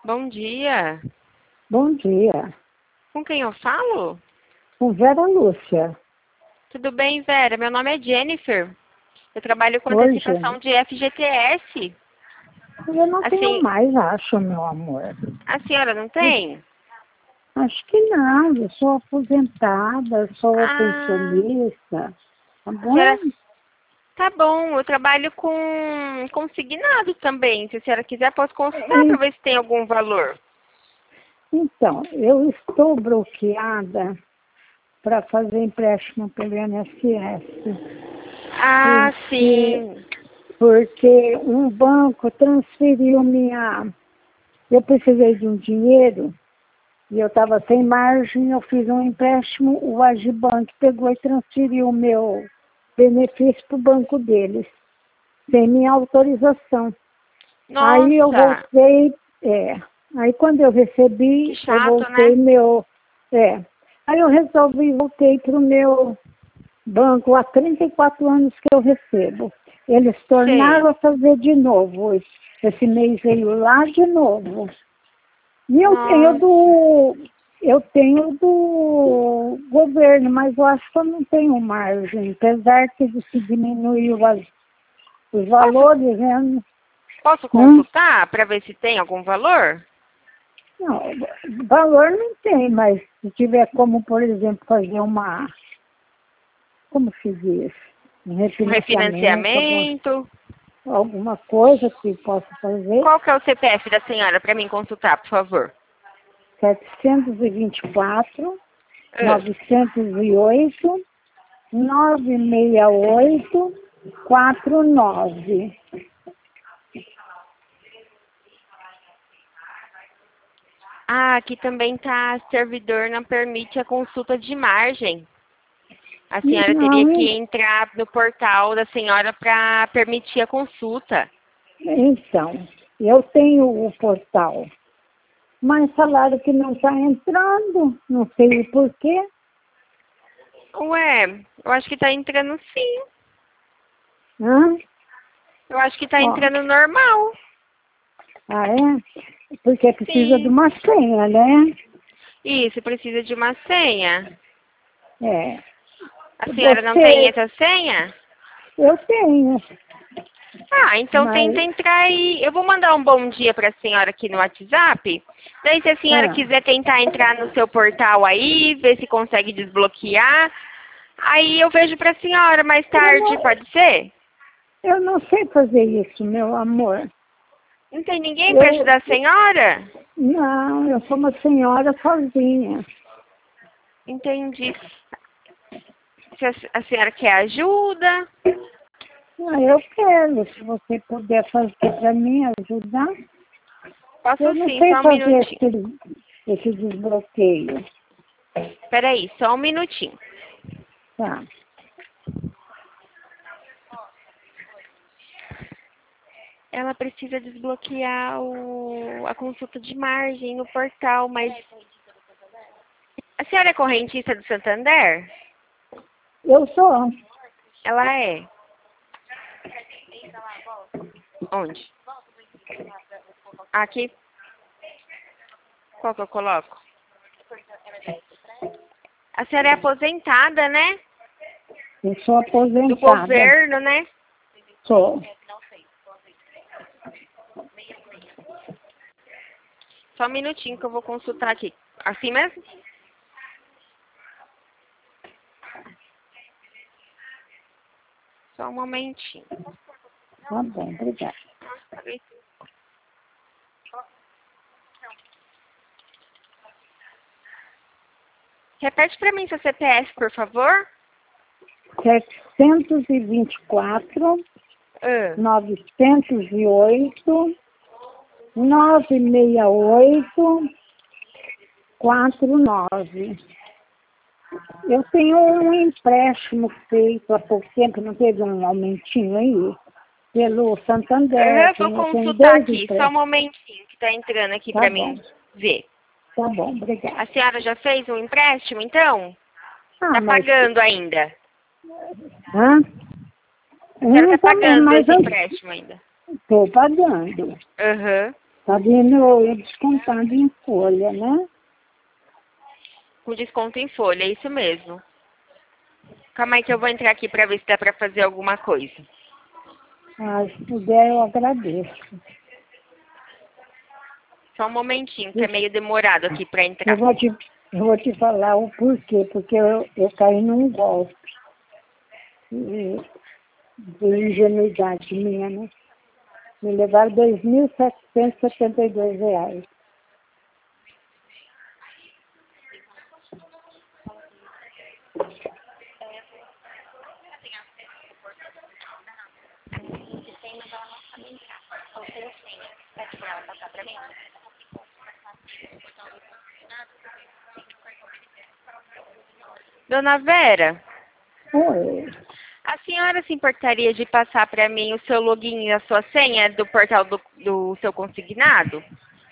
Bom dia. Bom dia. Com quem eu falo? Com Vera Lúcia. Tudo bem, Vera? Meu nome é Jennifer. Eu trabalho com Oi, antecipação gente. de FGTS. Eu não tenho Assim, mais, acho, meu amor. a senhora não tem? Acho que não. Eu sou aposentada, sou Ah, pensionista. Tá a bom? senhora... Tá bom, eu trabalho com consignado também. Se a senhora quiser, posso consultar para E- ver se tem algum valor. Então, eu estou bloqueada para fazer empréstimo pelo INSS. Ah, Porque, sim. porque um banco transferiu minha... Eu precisei de um dinheiro. E eu estava sem margem, eu fiz um empréstimo, o Agibank pegou e transferiu o meu benefício para o banco deles, sem minha autorização. Aí eu Nossa, voltei, aí quando eu que recebi, eu chato, voltei né? aí eu resolvi, voltei para o meu banco, há 34 anos que eu recebo. Eles Sei. tornaram a fazer de novo, esse mês veio lá de novo. E Nossa. eu tenho do governo, mas eu acho que eu não tenho margem, apesar que se diminuiu os Posso, valores, né? posso Hum? consultar para ver se tem algum valor? Não, valor não tem, mas se tiver como, por exemplo, fazer como se diz? Um Um refinanciamento, refinanciamento? alguma coisa que possa fazer, Qual que é o CPF da senhora para mim consultar, por favor? 724, Ah, 908, 96849. aqui também tá servidor não permite a consulta de margem. A senhora teria que Não, entrar no portal da senhora para permitir a consulta. então, eu tenho o portal, mas falaram que não está entrando, não sei o porquê. Ué, eu acho que tá entrando sim. Hã? Eu acho que tá Ó, entrando normal. é? Porque precisa de Sim. uma senha, né? Isso, precisa de uma senha. É. A senhora não tem Você, essa senha? eu tenho, Ah, então tenta mas, entrar aí. Eu vou mandar um bom dia para a senhora aqui no WhatsApp. Daí, se a senhora ah, quiser tentar entrar no seu portal aí, ver se consegue desbloquear, aí eu vejo para a senhora mais eu tarde, não, pode ser? eu não sei fazer isso, meu amor. Não tem ninguém para Eu, ajudar a senhora? não, eu sou uma senhora sozinha. Entendi. Se a senhora quer ajuda, Ah, eu quero, se você puder fazer para mim, ajudar. Eu posso não sim, sei só um fazer minutinho. esse desbloqueio. Peraí, só um minutinho. Tá. Ela precisa desbloquear a consulta de margem no portal, mas a senhora é correntista do Santander? Eu sou. Ela é. Onde? Aqui. Qual que eu coloco? A senhora é aposentada, né? Eu sou Do aposentada. governo, né? Sou. Só um minutinho que eu vou consultar aqui. Assim mesmo? Só um momentinho. Tá bom, obrigada. Repete pra mim seu CPF, por favor. 724, Ah, 908, 968, 49. Eu tenho um empréstimo feito há pouco tempo, não teve um aumentinho aí? Pelo Santander, eu vou eu tenho consultar dois aqui. Só um empréstimos. momentinho que tá entrando aqui Tá pra bom, mim ver. tá bom, obrigada. A senhora já fez um empréstimo, então? Ah, Tá mas, pagando ainda? hã? A senhora tá Também, pagando mas esse eu empréstimo ainda? estou pagando. Aham. Tá vindo eu descontando em folha, né? Com desconto em folha, é isso mesmo. Calma aí que eu vou entrar aqui pra ver se dá pra fazer alguma coisa. Ah, se puder, eu agradeço. Só um momentinho, que é meio demorado aqui pra Eu entrar. vou te, eu vou te falar o porquê, porque eu caí num golpe de ingenuidade minha, né? Me levaram R$ 2.772. Dona Vera, Oi. a senhora se importaria de passar pra mim o seu login e a sua senha do portal do seu consignado?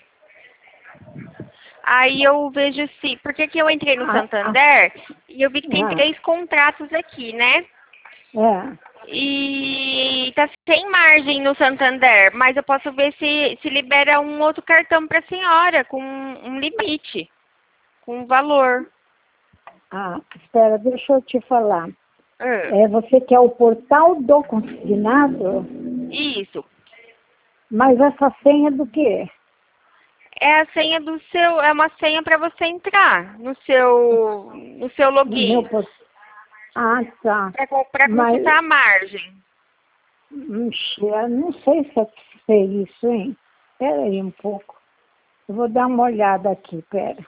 Aí eu vejo se... Porque que eu entrei no Ah, ah, Santander e eu vi que tem ah, 3 contratos aqui, né? é. E tá sem margem no Santander, mas eu posso ver se libera um outro cartão pra senhora, com um limite, com um valor. Ah, espera, deixa eu te falar. Ah, Você quer o portal do consignado? isso. Mas essa senha é do quê? É a senha do seu, é uma senha para você entrar no seu No meu login, portal. Ah, tá. para Mas, consultar a margem. eu não sei se é isso, hein? Espera aí um pouco. Eu vou dar uma olhada aqui, pera.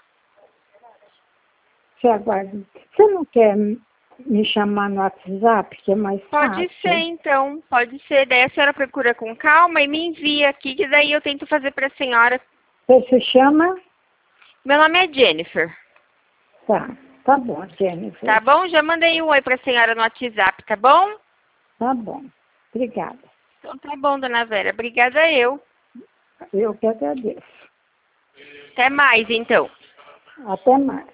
Você aguarda. Você não quer me chamar no WhatsApp, que é mais Pode ser, fácil? então, pode ser. Daí a senhora procura com calma e me envia aqui, que daí eu tento fazer para a senhora. Você se chama? Meu nome é Jennifer, Tá. Tá bom, Jennifer. tá bom? Já mandei um oi para a senhora no WhatsApp, tá bom? Tá bom. Obrigada. Então tá bom, dona Vera. Obrigada eu. Eu que agradeço. Até mais, então. Até mais.